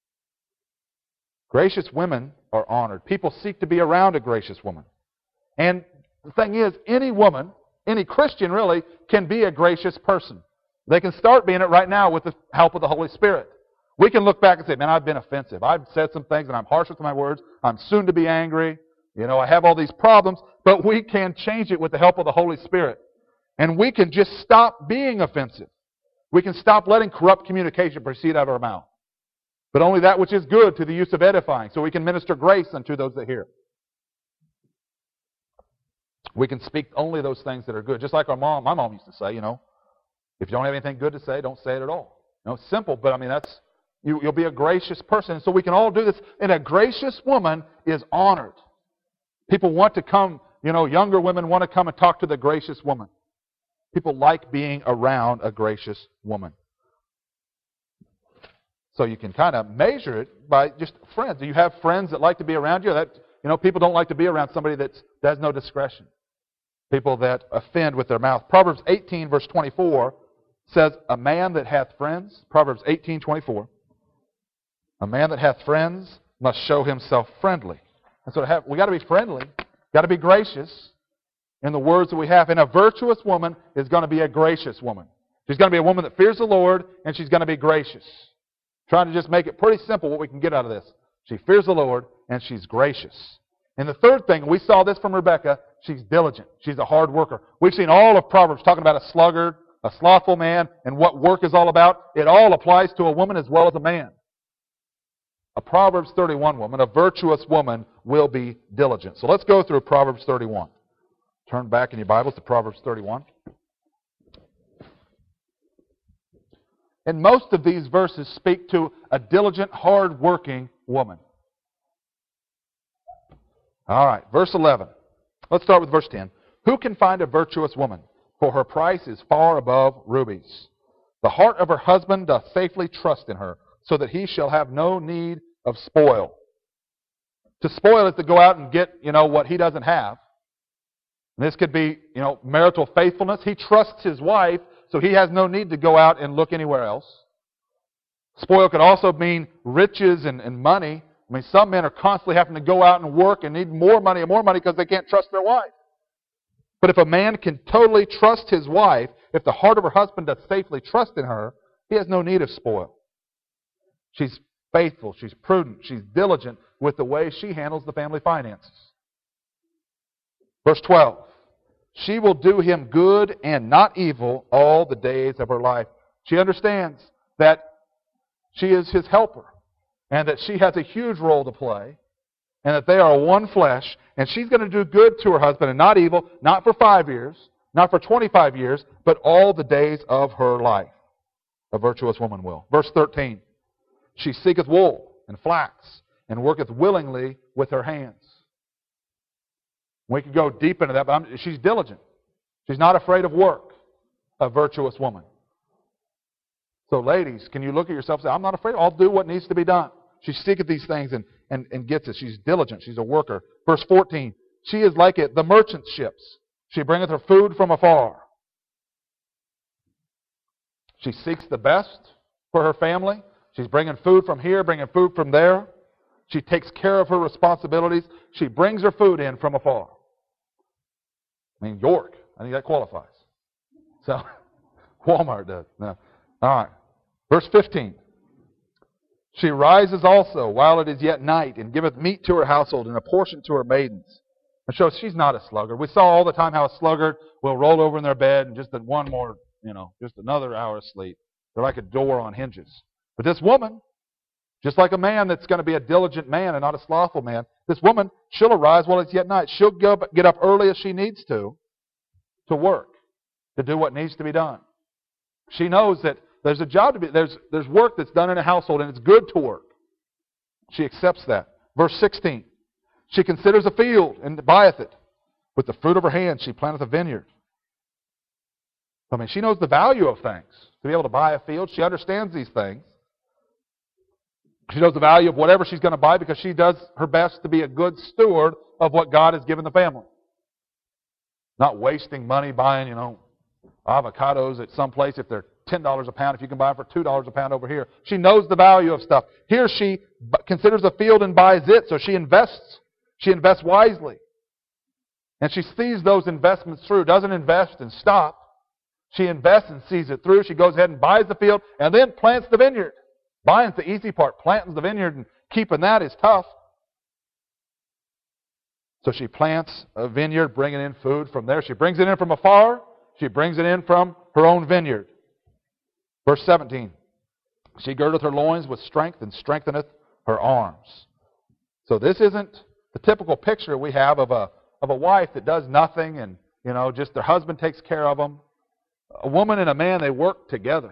Gracious women are honored. People seek to be around a gracious woman. And the thing is, any woman, any Christian really, can be a gracious person. They can start being it right now with the help of the Holy Spirit. We can look back and say, man, I've been offensive. I've said some things and I'm harsh with my words. I'm soon to be angry. I have all these problems. But we can change it with the help of the Holy Spirit. And we can just stop being offensive. We can stop letting corrupt communication proceed out of our mouth. But only that which is good to the use of edifying, so we can minister grace unto those that hear. We can speak only those things that are good. Just like my mom used to say, if you don't have anything good to say, don't say it at all. It's simple, but I mean, you'll be a gracious person. So we can all do this. And a gracious woman is honored. People want to come, younger women want to come and talk to the gracious woman. People like being around a gracious woman. So you can kind of measure it by just friends. Do you have friends that like to be around you? People don't like to be around somebody that has no discretion. People that offend with their mouth. Proverbs 18, verse 24 says, a man that hath friends, Proverbs 18:24, a man that hath friends must show himself friendly. And so we got to be friendly, got to be gracious in the words that we have. And a virtuous woman is going to be a gracious woman. She's going to be a woman that fears the Lord, and she's going to be gracious. Trying to just make it pretty simple what we can get out of this. She fears the Lord, and she's gracious. And the third thing, we saw this from Rebecca, she's diligent. She's a hard worker. We've seen all of Proverbs talking about a sluggard, a slothful man, and what work is all about. It all applies to a woman as well as a man. A Proverbs 31 woman, a virtuous woman, will be diligent. So let's go through Proverbs 31. Turn back in your Bibles to Proverbs 31. And most of these verses speak to a diligent, hard-working woman. All right, verse 11. Let's start with verse 10. Who can find a virtuous woman? For her price is far above rubies. The heart of her husband doth safely trust in her, so that he shall have no need of spoil. To spoil is to go out and get, what he doesn't have. And this could be, marital faithfulness. He trusts his wife, so he has no need to go out and look anywhere else. Spoil could also mean riches and money. I mean, some men are constantly having to go out and work and need more money because they can't trust their wife. But if a man can totally trust his wife, if the heart of her husband doth safely trust in her, he has no need of spoil. She's faithful, she's prudent, she's diligent with the way she handles the family finances. Verse 12. She will do him good and not evil all the days of her life. She understands that she is his helper and that she has a huge role to play and that they are one flesh, and she's going to do good to her husband and not evil, not for 5 years, not for 25 years, but all the days of her life. A virtuous woman will. Verse 13. She seeketh wool and flax, and worketh willingly with her hands. We could go deep into that, but she's diligent. She's not afraid of work, a virtuous woman. So ladies, can you look at yourself and say, I'm not afraid, I'll do what needs to be done. She seeketh these things and gets it. She's diligent, she's a worker. Verse 14, she is like it, the merchant ships. She bringeth her food from afar. She seeks the best for her family. She's bringing food from here, bringing food from there. She takes care of her responsibilities. She brings her food in from afar. I mean, York, I think that qualifies. So, Walmart does. No. All right. Verse 15. She rises also while it is yet night, and giveth meat to her household, and a portion to her maidens. And so she's not a sluggard. We saw all the time how a sluggard will roll over in their bed and just one more, just another hour of sleep. They're like a door on hinges. But this woman, just like a man that's going to be a diligent man and not a slothful man, this woman, she'll arise while it's yet night. She'll get up early as she needs to work, to do what needs to be done. She knows that there's a job to be, there's work that's done in a household, and it's good to work. She accepts that. Verse 16. She considers a field and buyeth it. With the fruit of her hand she planteth a vineyard. I mean, she knows the value of things. To be able to buy a field, she understands these things. She knows the value of whatever she's going to buy because she does her best to be a good steward of what God has given the family. Not wasting money buying, avocados at some place if they're $10 a pound, if you can buy them for $2 a pound over here. She knows the value of stuff. Here she considers a field and buys it, so she invests. She invests wisely. And she sees those investments through, doesn't invest and stop. She invests and sees it through. She goes ahead and buys the field and then plants the vineyard. Buying's the easy part. Planting the vineyard and keeping that is tough. So she plants a vineyard, bringing in food from there. She brings it in from afar. She brings it in from her own vineyard. Verse 17. She girdeth her loins with strength and strengtheneth her arms. So this isn't the typical picture we have of a wife that does nothing and, just their husband takes care of them. A woman and a man, they work together.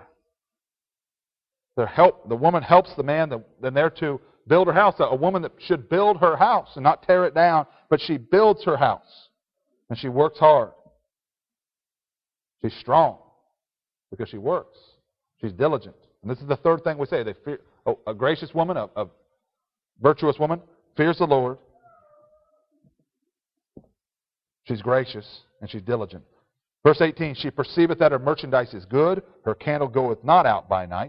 The woman helps the man, then they're to build her house. A woman that should build her house and not tear it down, but she builds her house. And she works hard. She's strong because she works. She's diligent. And this is the third thing we say. A gracious woman, a virtuous woman, fears the Lord. She's gracious and she's diligent. Verse 18, she perceiveth that her merchandise is good. Her candle goeth not out by night.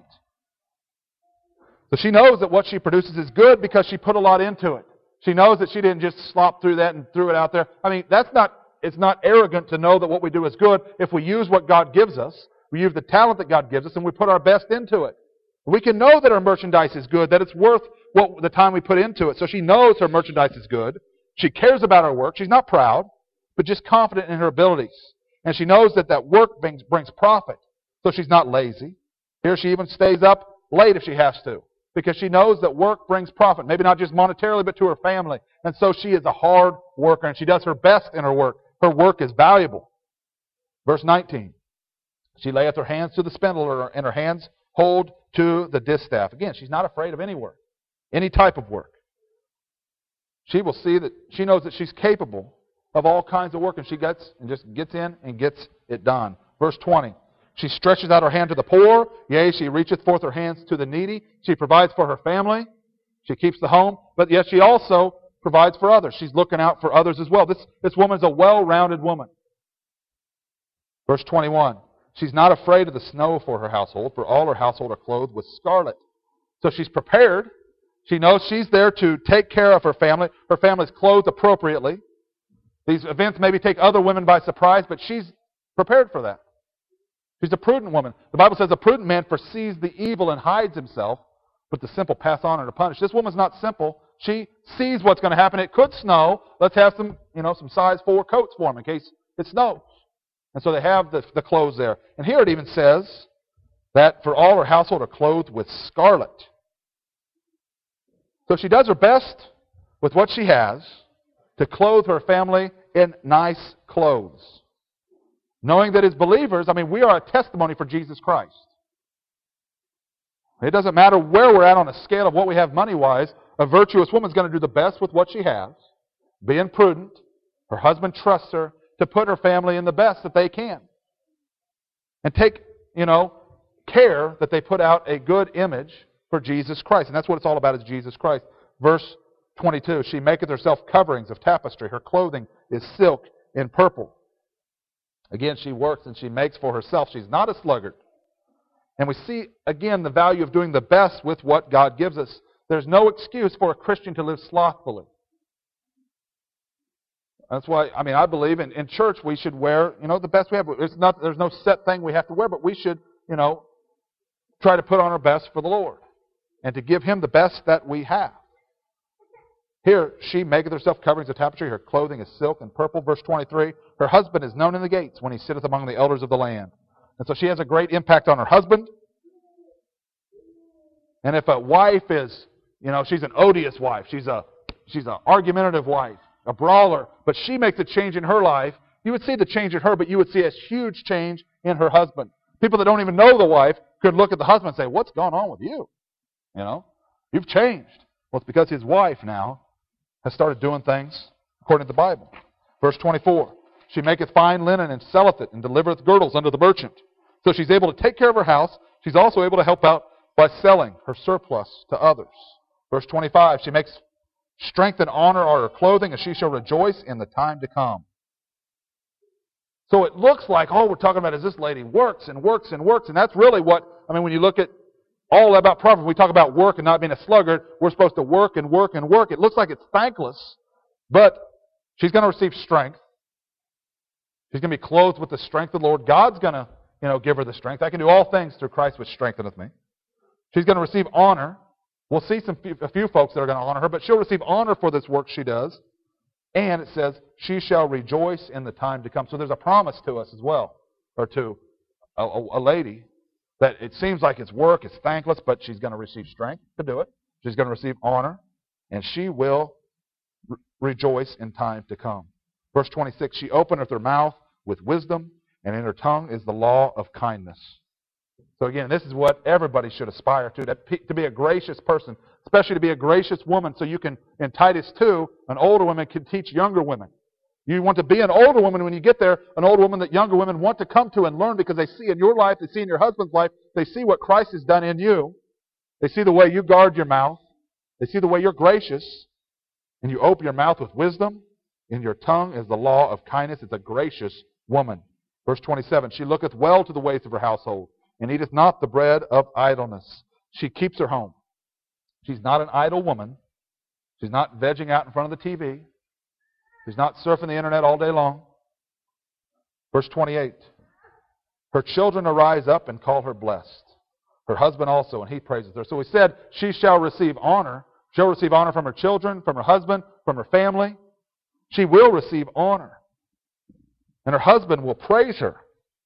So she knows that what she produces is good because she put a lot into it. She knows that she didn't just slop through that and threw it out there. I mean, it's not arrogant to know that what we do is good if we use what God gives us. We use the talent that God gives us and we put our best into it. We can know that our merchandise is good, that it's worth the time we put into it. So she knows her merchandise is good. She cares about her work. She's not proud, but just confident in her abilities. And she knows that work brings profit. So she's not lazy. Here she even stays up late if she has to, because she knows that work brings profit. Maybe not just monetarily, but to her family. And so she is a hard worker, and she does her best in her work. Her work is valuable. Verse 19. She layeth her hands to the spindle, and her hands hold to the distaff. Again, she's not afraid of any work, any type of work. She will see that she knows that she's capable of all kinds of work, and she just gets in and gets it done. Verse 20. She stretches out her hand to the poor. Yea, she reacheth forth her hands to the needy. She provides for her family. She keeps the home. But yet she also provides for others. She's looking out for others as well. This woman's a well-rounded woman. Verse 21. She's not afraid of the snow for her household, for all her household are clothed with scarlet. So she's prepared. She knows she's there to take care of her family. Her family's clothed appropriately. These events maybe take other women by surprise, but she's prepared for that. She's a prudent woman. The Bible says a prudent man foresees the evil and hides himself, but the simple pass on and are punished. This woman's not simple. She sees what's going to happen. It could snow. Let's have some size 4 coats for them in case it snows. And so they have the clothes there. And here it even says that for all her household are clothed with scarlet. So she does her best with what she has to clothe her family in nice clothes. Knowing that as believers, we are a testimony for Jesus Christ. It doesn't matter where we're at on a scale of what we have money-wise. A virtuous woman is going to do the best with what she has, being prudent. Her husband trusts her to put her family in the best that they can. And take, care that they put out a good image for Jesus Christ. And that's what it's all about, is Jesus Christ. Verse 22, she maketh herself coverings of tapestry. Her clothing is silk and purple. Again, she works and she makes for herself. She's not a sluggard. And we see, again, the value of doing the best with what God gives us. There's no excuse for a Christian to live slothfully. That's why, I believe in church we should wear, the best we have. There's no set thing we have to wear, but we should, try to put on our best for the Lord and to give Him the best that we have. Here, she maketh herself coverings of tapestry. Her clothing is silk and purple. Verse 23, her husband is known in the gates when he sitteth among the elders of the land. And so she has a great impact on her husband. And if a wife is, she's an odious wife, she's an argumentative wife, a brawler, but she makes a change in her life, you would see the change in her, but you would see a huge change in her husband. People that don't even know the wife could look at the husband and say, what's going on with you? You've changed. Well, it's because his wife now has started doing things according to the Bible. Verse 24, she maketh fine linen and selleth it and delivereth girdles unto the merchant. So she's able to take care of her house. She's also able to help out by selling her surplus to others. Verse 25, she makes strength and honor are her clothing, and she shall rejoice in the time to come. So it looks like all we're talking about is this lady works and works and works, and that's really what, when you look at all about Proverbs, we talk about work and not being a sluggard. We're supposed to work and work and work. It looks like it's thankless, but she's going to receive strength. She's going to be clothed with the strength of the Lord. God's going to, give her the strength. I can do all things through Christ which strengtheneth me. She's going to receive honor. We'll see a few folks that are going to honor her, but she'll receive honor for this work she does. And it says, she shall rejoice in the time to come. So there's a promise to us as well, or to a lady, that it seems like it's work, it's thankless, but she's going to receive strength to do it. She's going to receive honor, and she will rejoice in time to come. Verse 26, she openeth her mouth with wisdom, and in her tongue is the law of kindness. So again, this is what everybody should aspire to be a gracious person, especially to be a gracious woman. So you can, in Titus 2, an older woman can teach younger women. You want to be an older woman when you get there, an older woman that younger women want to come to and learn, because they see in your life, they see in your husband's life, they see what Christ has done in you. They see the way you guard your mouth. They see the way you're gracious. And you open your mouth with wisdom. In your tongue is the law of kindness. It's a gracious woman. Verse 27, she looketh well to the ways of her household, and eateth not the bread of idleness. She keeps her home. She's not an idle woman. She's not vegging out in front of the TV. She's not surfing the internet all day long. Verse 28, her children arise up and call her blessed. Her husband also, and he praises her. So we said she shall receive honor. She'll receive honor from her children, from her husband, from her family. She will receive honor. And her husband will praise her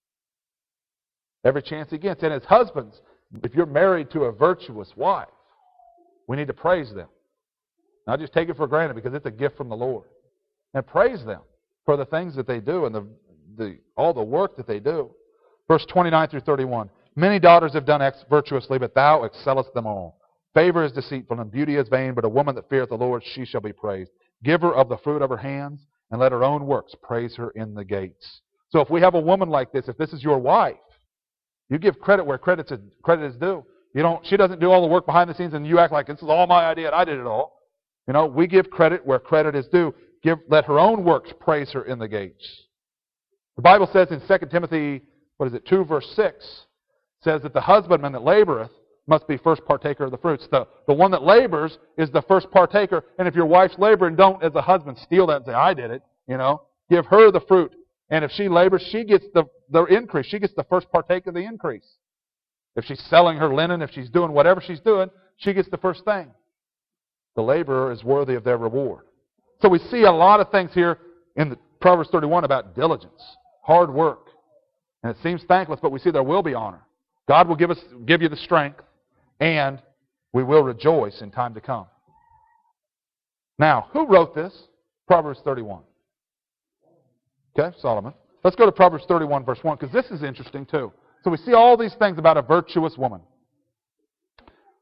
every chance he gets. And as husbands, if you're married to a virtuous wife, we need to praise them. Not just take it for granted, because it's a gift from the Lord. And praise them for the things that they do and all the work that they do. Verse 29 through 31. Many daughters have done virtuously, but thou excellest them all. Favor is deceitful and beauty is vain, but a woman that feareth the Lord, she shall be praised. Give her of the fruit of her hands, and let her own works praise her in the gates. So if we have a woman like this, if this is your wife, you give credit where credit is due. She doesn't do all the work behind the scenes, and you act like this is all my idea and I did it all. We give credit where credit is due. Let her own works praise her in the gates. The Bible says in 2 Timothy, 2 verse 6, says that the husbandman that laboreth must be first partaker of the fruits. The one that labors is the first partaker. And if your wife's laboring, don't, as a husband, steal that and say, I did it. Give her the fruit. And if she labors, she gets the increase. She gets the first partake of the increase. If she's selling her linen, if she's doing whatever she's doing, she gets the first thing. The laborer is worthy of their reward. So we see a lot of things here in Proverbs 31 about diligence, hard work. And it seems thankless, but we see there will be honor. God will give you the strength, and we will rejoice in time to come. Now, who wrote this? Proverbs 31. Okay, Solomon. Let's go to Proverbs 31, verse 1, because this is interesting too. So we see all these things about a virtuous woman.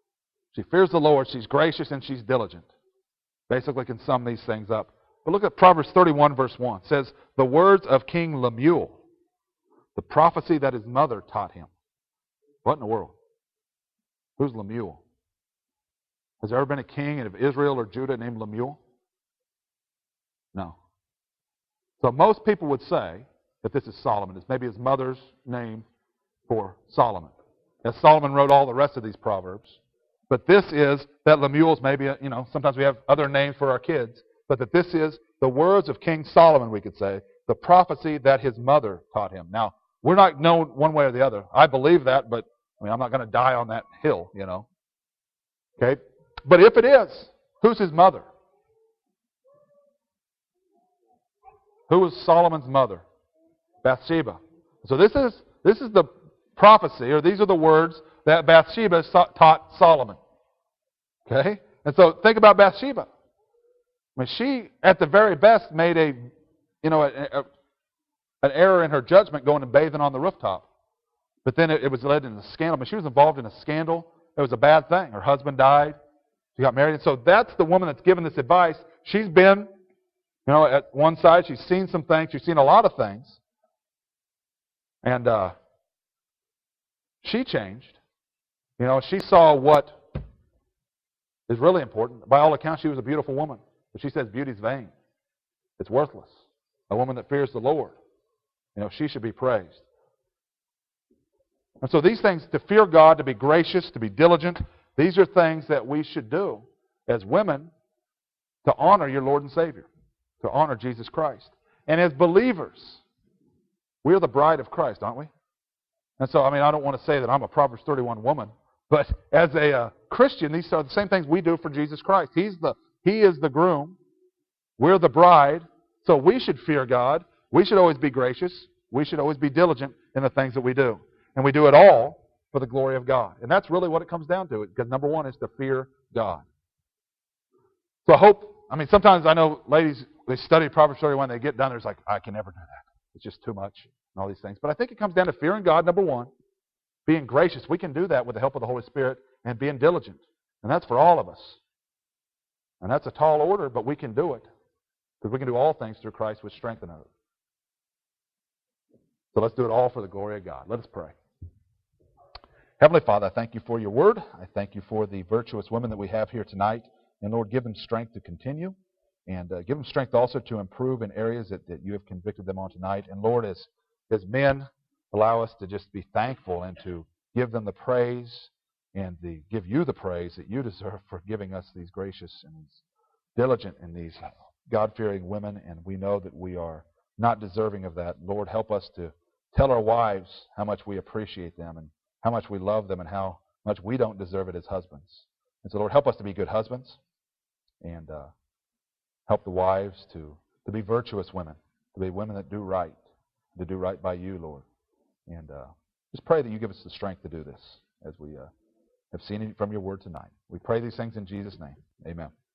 She fears the Lord, she's gracious, and she's diligent. Basically can sum these things up. But look at Proverbs 31, verse 1. It says, the words of King Lemuel, the prophecy that his mother taught him. What in the world? Who's Lemuel? Has there ever been a king of Israel or Judah named Lemuel? No. So most people would say that this is Solomon. It's maybe his mother's name for Solomon. As Solomon wrote all the rest of these Proverbs. But this is that Lemuel's maybe, sometimes we have other names for our kids. But that this is the words of King Solomon, we could say. The prophecy that his mother taught him. Now, we're not known one way or the other. I believe that, but I'm not going to die on that hill, Okay? But if it is, who's his mother? Who was Solomon's mother? Bathsheba. So this is the prophecy, or these are the words that Bathsheba taught Solomon. Okay? And so think about Bathsheba. She, at the very best, made an error in her judgment going and bathing on the rooftop. But then it was led into a scandal. But she was involved in a scandal. It was a bad thing. Her husband died. She got married. And so that's the woman that's given this advice. She's been, at one side. She's seen some things. She's seen a lot of things. And she changed. She saw what is really important. By all accounts, she was a beautiful woman. But she says beauty's vain. It's worthless. A woman that fears the Lord. She should be praised. And so these things, to fear God, to be gracious, to be diligent, these are things that we should do as women to honor your Lord and Savior, to honor Jesus Christ. And as believers, we are the bride of Christ, aren't we? And so, I don't want to say that I'm a Proverbs 31 woman, but as a Christian, these are the same things we do for Jesus Christ. He is the groom. We're the bride. So we should fear God. We should always be gracious. We should always be diligent in the things that we do. And we do it all for the glory of God. And that's really what it comes down to. Because number one is to fear God. So I hope, sometimes I know ladies, they study Proverbs 31, they get done, they're like, I can never do that. It's just too much and all these things. But I think it comes down to fearing God, number one. Being gracious. We can do that with the help of the Holy Spirit. And being diligent. And that's for all of us. And that's a tall order, but we can do it. Because we can do all things through Christ which strengthen us. So let's do it all for the glory of God. Let us pray. Heavenly Father, I thank you for your word. I thank you for the virtuous women that we have here tonight. And Lord, give them strength to continue. And give them strength also to improve in areas that you have convicted them on tonight. And Lord, as men, allow us to just be thankful and to give them the praise and give you the praise that you deserve for giving us these gracious and these diligent and these God-fearing women. And we know that we are not deserving of that. Lord, help us to tell our wives how much we appreciate them and how much we love them and how much we don't deserve it as husbands. And so, Lord, help us to be good husbands and help the wives to be virtuous women, to be women that do right, to do right by you, Lord. And just pray that you give us the strength to do this as we have seen it from your word tonight. We pray these things in Jesus' name. Amen.